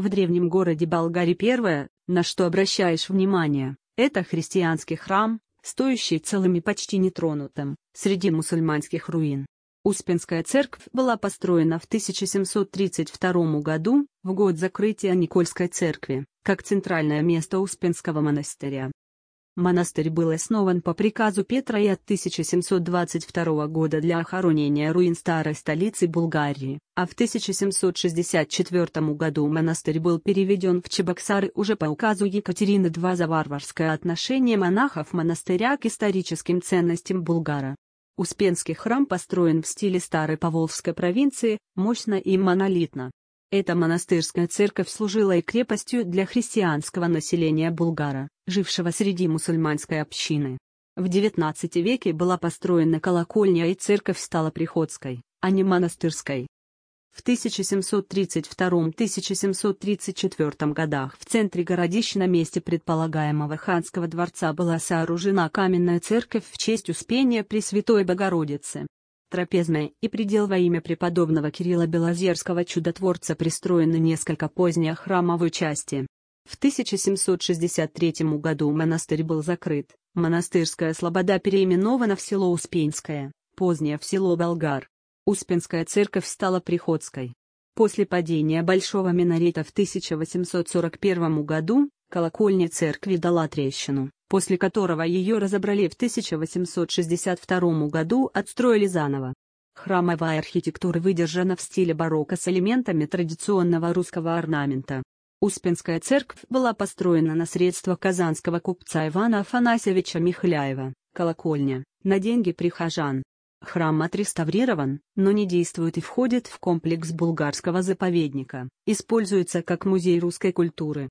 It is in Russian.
В древнем городе Болгаре первое, на что обращаешь внимание, это христианский храм, стоящий целым и почти нетронутым, среди мусульманских руин. Успенская церковь была построена в 1732 году, в год закрытия Никольской церкви, как центральное место Успенского монастыря. Монастырь был основан по приказу Петра I от 1722 года для охоронения руин старой столицы Булгарии, а в 1764 году монастырь был переведен в Чебоксары уже по указу Екатерины II за варварское отношение монахов монастыря к историческим ценностям Булгара. Успенский храм построен в стиле старой Поволжской провинции, мощно и монолитно. Эта монастырская церковь служила и крепостью для христианского населения Булгара, жившего среди мусульманской общины. В XIX веке была построена колокольня и церковь стала приходской, а не монастырской. В 1732-1734 годах в центре городища на месте предполагаемого ханского дворца была сооружена каменная церковь в честь Успения Пресвятой Богородицы. Трапезная и предел во имя преподобного Кирилла Белозерского чудотворца пристроены несколько поздние храмовые части. В 1763 году монастырь был закрыт, монастырская слобода переименована в село Успенское, позднее в село Болгар. Успенская церковь стала приходской. После падения Большого минарета в 1841 году, колокольня церкви дала трещину, после которого ее разобрали в 1862 году, отстроили заново. Храмовая архитектура выдержана в стиле барокко с элементами традиционного русского орнамента. Успенская церковь была построена на средства казанского купца Ивана Афанасьевича Михляева, колокольня, на деньги прихожан. Храм отреставрирован, но не действует и входит в комплекс булгарского заповедника, используется как музей русской культуры.